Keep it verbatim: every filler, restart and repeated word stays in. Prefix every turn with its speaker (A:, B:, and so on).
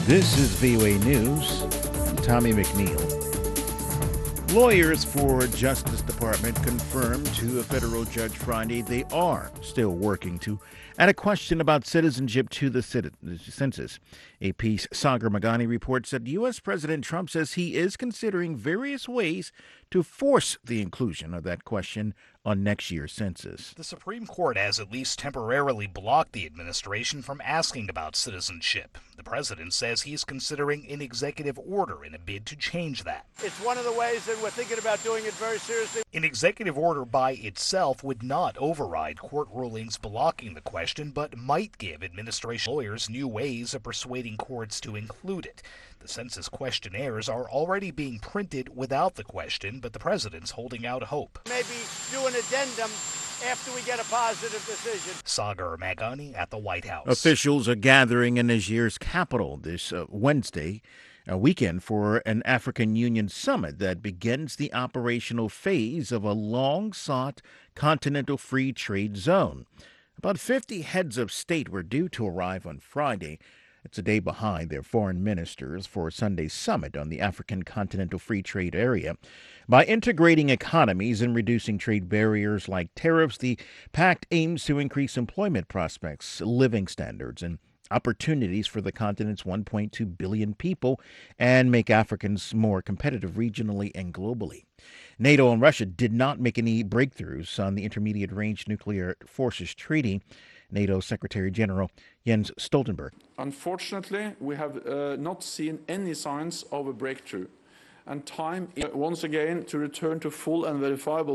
A: This is V O A News. I'm Tommy McNeil. Lawyers for Justice Department confirmed to a federal judge Friday they are still working to add a question about citizenship to the census. A piece Sagar Meghani reports that U S. President Trump says he is considering various ways to force the inclusion of that question on next year's census.
B: The Supreme Court has at least temporarily blocked the administration from asking about citizenship. The president says he's considering an executive order in a bid to change that.
C: It's one of the ways that we're thinking about doing it very seriously.
B: An executive order by itself would not override court rulings blocking the question, but might give administration lawyers new ways of persuading courts to include it. The census questionnaires are already being printed without the question, but the president's holding out hope.
C: Maybe do an addendum after we get a positive decision.
B: Sagar Meghani at the White House.
A: Officials are gathering in Niger's capital this uh, Wednesday, a weekend, for an African Union summit that begins the operational phase of a long-sought continental free trade zone. About fifty heads of state were due to arrive on Friday. It's a day behind their foreign ministers for Sunday's summit on the African Continental Free Trade Area. By integrating economies and reducing trade barriers like tariffs, the pact aims to increase employment prospects, living standards, and opportunities for the continent's one point two billion people and make Africans more competitive regionally and globally. NATO and Russia did not make any breakthroughs on the Intermediate Range Nuclear Forces Treaty. NATO Secretary General Jens Stoltenberg.
D: Unfortunately, we have uh, not seen any signs of a breakthrough, and time is once again to return to full and verifiable